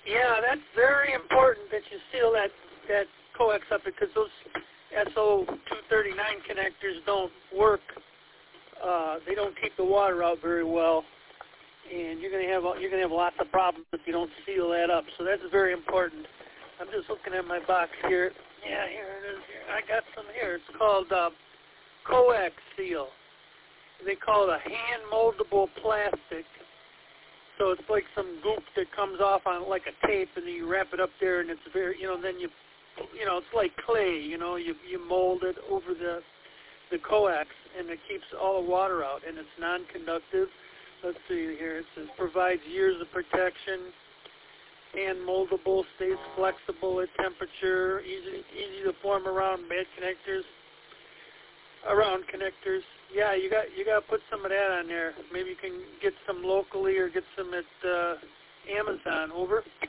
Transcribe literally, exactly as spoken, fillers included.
Yeah, that's very important that you seal that, that coax up because those S O two thirty-nine connectors don't work. Uh, they don't keep the water out very well, and you're going to have you're going to have lots of problems if you don't seal that up. So that's very important. I'm just looking at my box here. Yeah, here it is. Here. I got some here. It's called uh, Coax Seal. They call it a hand moldable plastic. So it's like some goop that comes off on like a tape, and then you wrap it up there, and it's very, you know, then you, you know, it's like clay, you know, you you mold it over the the coax, and it keeps all the water out, and it's non-conductive. Let's see here. It says provides years of protection, hand moldable, stays flexible at temperature, easy easy to form around bad connectors. Around connectors. Yeah, you got you got to put some of that on there. Maybe you can get some locally or get some at uh, Amazon. Over.